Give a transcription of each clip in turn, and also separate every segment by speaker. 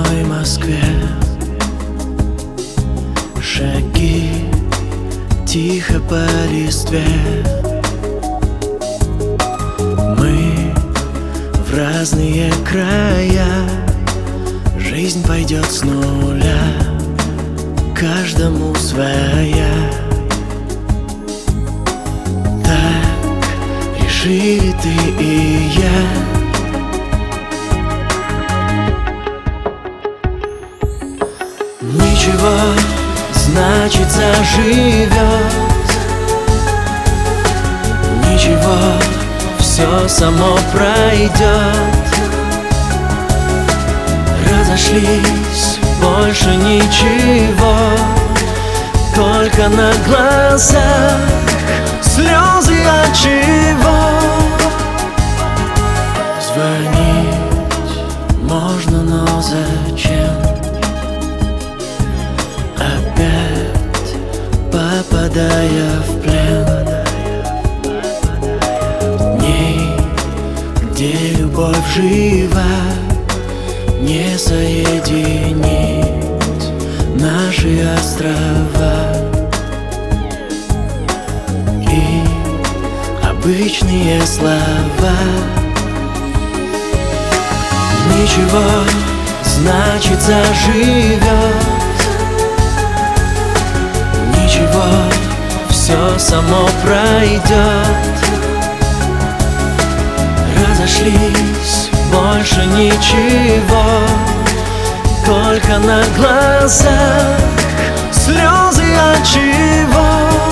Speaker 1: родной Москве. Шаги тихо по листве. Мы в разные края. Жизнь пойдет с нуля, каждому своя. Так решили ты и я. Ничего, значит, заживет. Ничего, все само пройдет. Разошлись, больше ничего, только на глазах слезы от чего. Звонить можно, но зачем? Опять попадая в плен. Дней, где любовь жива, не соединить наши острова. И обычные слова. Ничего, значит, заживет. Ничего, все само пройдет. Разошлись, больше ничего, только на глазах слезы от чего.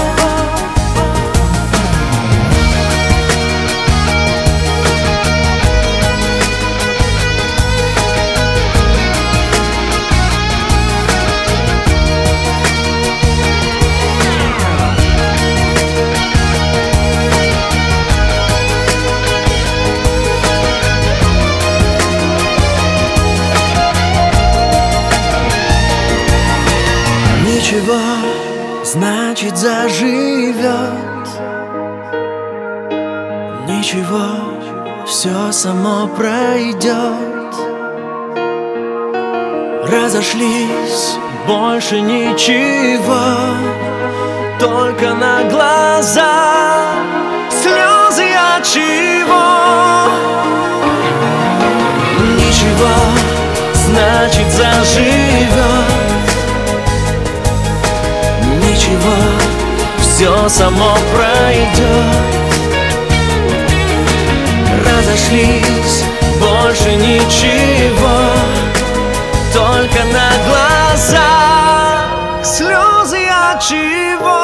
Speaker 1: Ничего, значит, заживет. Ничего, все само пройдет. Разошлись, больше ничего, только на глаза слезы от чего. Ничего, значит, заживет. Ничего, все само пройдет. Разошлись, больше ничего, только на глазах слезы от чего.